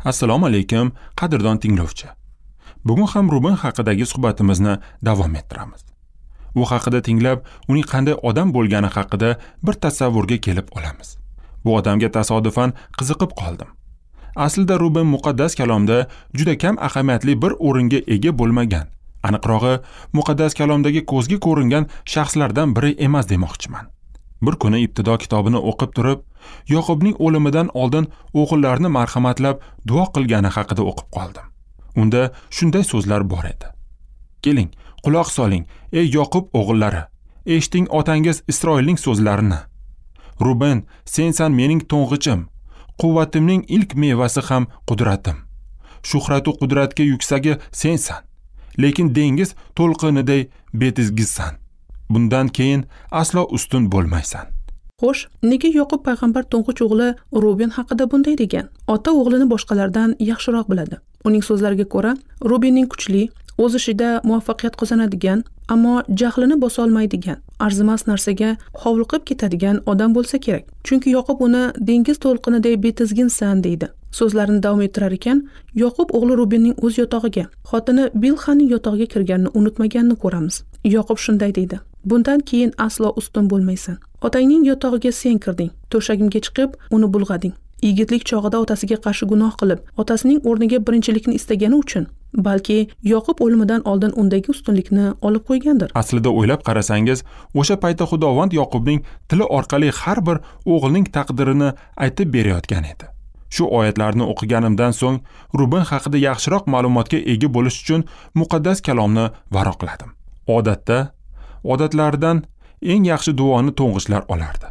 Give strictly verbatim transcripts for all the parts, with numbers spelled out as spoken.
Assalomu alaykum, qadrdon tinglovchi. Bugun ham Ruben haqidagi suhbatimizni davom ettiramiz. U haqida tinglab, uning qanday odam bo'lgani haqida bir tasavvurga kelib olamiz. Bu odamga tasodifan qiziqib qoldim. Aslida Ruben muqaddas kalomda juda kam ahamiyatli bir o'ringa ega bo'lmagan. Aniqrog'i, muqaddas kalomdagi ko'zga ko'ringan shaxslardan biri emas demoqchiman. Bir kuni ibtido kitobini o'qib turib, Yoqubning o'limidan oldin o'g'illarini marhamatlab duo qilgani haqida o'qib qoldim. Unda shunday so'zlar bor edi. Keling, quloq soling, ey Yoqub o'g'illari, eshiting otangiz Isroilning so'zlarini. Ruben, sensan mening to'ng'ichim, quvvatimning ilk mevasi ham qudratim. Shuhratu qudratga yuksagi sensan, lekin dengiz to'lqiniday betizgizsan. Bundan keyin aslo ustun bo'lmaysan. Xo'sh, nega Yoqub payg'ambar to'ng'ich o'g'li Ruben haqida bunday degan? Ota o'g'lini boshqalardan yaxshiroq biladi. Uning so'zlariga ko'ra, Rubenning kuchli, o'z ishida muvaffaqiyat qozonadigan, ammo jahlini bosa olmaydigan, arzimas narsaga hovliqib ketadigan odam bo'lsa kerak. Chunki Yoqub uni dengiz to'lqiniday betizginsan deydi. So'zlarini davom ettirar ekan, Yoqub o'g'li Rubenning o'z yotog'iga, xotini Bilhaning yotog'iga kirganini unutmaganini ko'ramiz. Yoqub shunday deydi: Bundan keyin aslo ustun bo'lmaysan. Otangning yotog'iga sen kirding, to'shagimga chiqib, uni bulg'ading. Yigitlik chog'ida otasiga qarshi gunoh qilib, otasining o'rniga birinchilikni istagani uchun, balki Yoqub o'limidan oldin undagi ustunlikni olib qo'ygandir. Aslida o'ylab qarasangiz, o'sha paytda Xudovand Yoqubning tili orqali har bir o'g'ilning taqdirini aytib berayotgan edi. Shu oyatlarni o'qiganimdan so'ng Ruben haqida yaxshiroq ma'lumotga ega bo'lish uchun muqaddas kalomni varaqladim. Odatda, odatlaridan eng yaxshi duoni to'ng'ichlar olardi.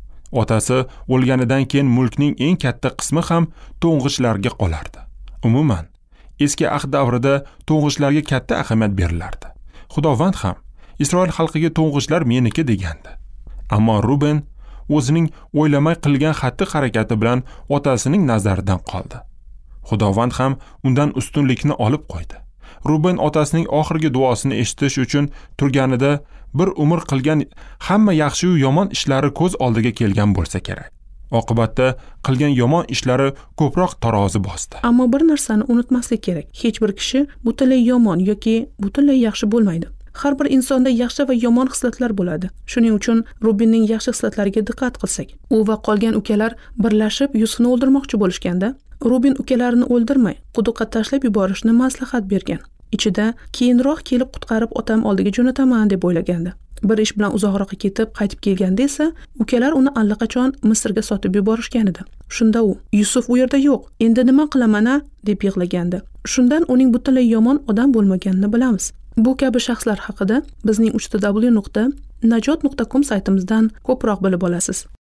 Otasi o'lganidan keyin mulkning eng katta qismi ham to'ng'ichlarga qolardi. Umuman, eski ahd davrida to'ng'ichlarga katta ahamiyat berilardi. Xudovand ham Isroil xalqiga to'ng'ichlar meniki degandi. Ammo Ruben o'zining o'ylamay qilgan xatti-harakati bilan otasining nazaridan qoldi. Xudovand ham undan ustunlikni olib qo'ydi. Ruben otasining oxirgi duosini eshitish uchun turganida bir umr qilgan hamma yaxshi va yomon ishlari ko'z oldiga kelgan bo'lsa kerak. Oqibatda qilgan yomon ishlari ko'proq tarozi bosdi. Ammo bir narsani unutmaslik kerak. Hech bir kishi butunlay yomon yoki butunlay yaxshi bo'lmaydi. Har bir insonda yaxshi va yomon xislatlar bo'ladi. Shuning uchun Rubenning yaxshi xislatlariga diqqat qilsak, u va qolgan ukalar birlashib Yusufni o'ldirmoqchi bo'lishganda, Ruben ukalarini o'ldirmay, quduqqa tashlab yuborishni maslahat bergan. Ichida keyinroq kelib qutqarib otam oldiga jo'nataman deb o'ylagandi. Bir ish bilan uzoqroqqa ketib, qaytib kelganda esa ukalar uni allaqachon Misrga sotib yuborishgan edi. Shunda u: "Yusuf u yerda yo'q. Endi nima qilaman-a?" deb yig'lagandi. Shundan uning butunlay yomon odam bo'lmaganini bilamiz. Bu kabi shaxslar haqida bizning uch w nuqta najot nuqta com saytimizdan ko'proq bilib olasiz.